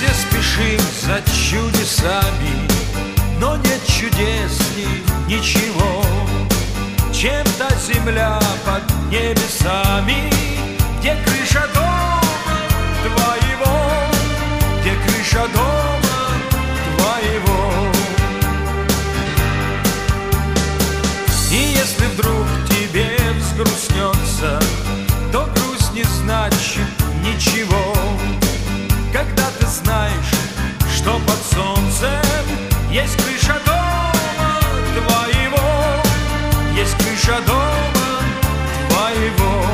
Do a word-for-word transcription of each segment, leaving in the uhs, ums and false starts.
все спешим за чудесами, но нет чудесней ничего, чем та земля под небесами, где крыша дома твоего, где крыша дома твоего. И если вдруг тебе взгрустнется, то грусть не значит ничего, когда ты знаешь, что под солнцем есть крыша дома твоего, есть крыша дома твоего.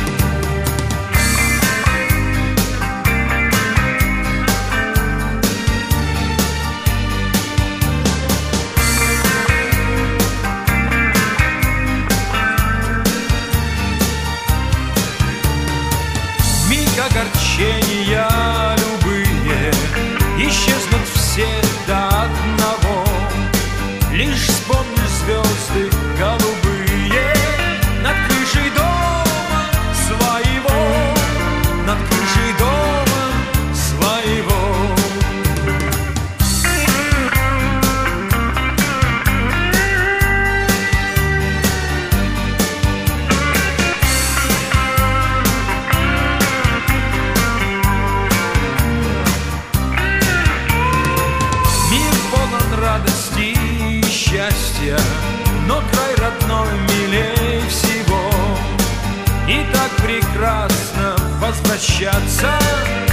Огорчения любые исчезнут все до одного. Лишь вспомнишь звезды голубые над крышей дома своего, над крышей дома своего. Радости и счастья, но край родной милей всего. И так прекрасно возвращаться